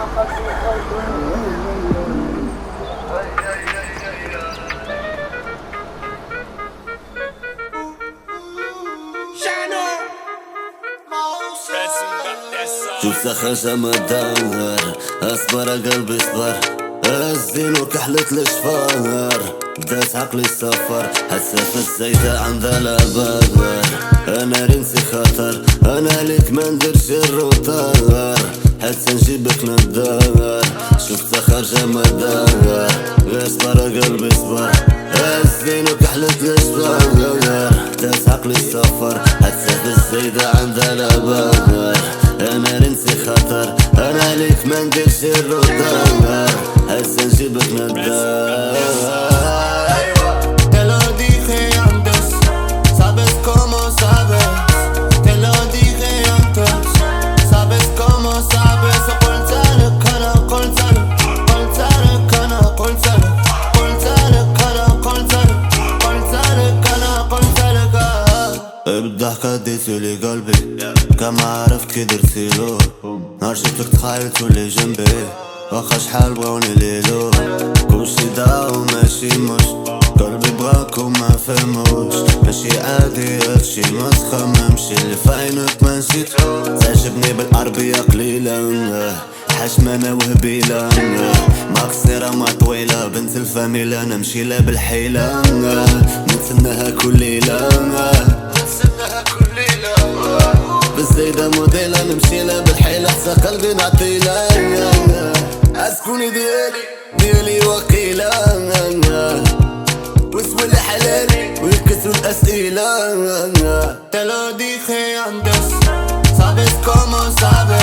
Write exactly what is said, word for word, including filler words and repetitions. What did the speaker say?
شوف سخرجة مدار أصبر قلبي صبر الزين وكحلت الشفار بدات عقلي السفر حاسة في الزايدة عند الأبار أنا رنسي خطر أنا ليك ما نديرش الروتار حتى نجيبك للدار شوف سخرجة مدار أصبر قلبي صبر الزين وكحلت الشفار بدات عقلي السفر حاسة في الزايدة عند الأبار أنا رنسي خطر أنا ليك ما نديرش الروتار هسا نجيبك للدار. Te lo dije antes, sabes cómo sabes. Te lo dije antes, sabes cómo sabes. قلت لك أنا قلت لك قلت لك أنا قلت لك قلت لك أنا قلت لك قلت لك أنا قلت لك بالضحكة ديتولي قلبي كما عرفت كي درتيلو نهار جيتلك تخيل تولي جنبي واخا شحال بغاوني ليلو كلشي ضاع وماشي مش قلبي بغاك وما فهموش ماشي عادي هادشي ما تخممش اللي في عينك ما نسيتهوش تعجبني بالعربية قليلة حشمانة وهبيلة مقصيرة ما طويلة بنت الفاميلة نمشي لها بالحيلة نتسناها كل ليلة نتسناها كل ليلة بالزايدة موديلة نمشي لها بالحيلة حتى قلبي نعطيلها عسكوني ديالي ديالي وقيلة واسولي حلالي ويكسروا الأسئلة. Te lo dije antes, sabes cómo sabes.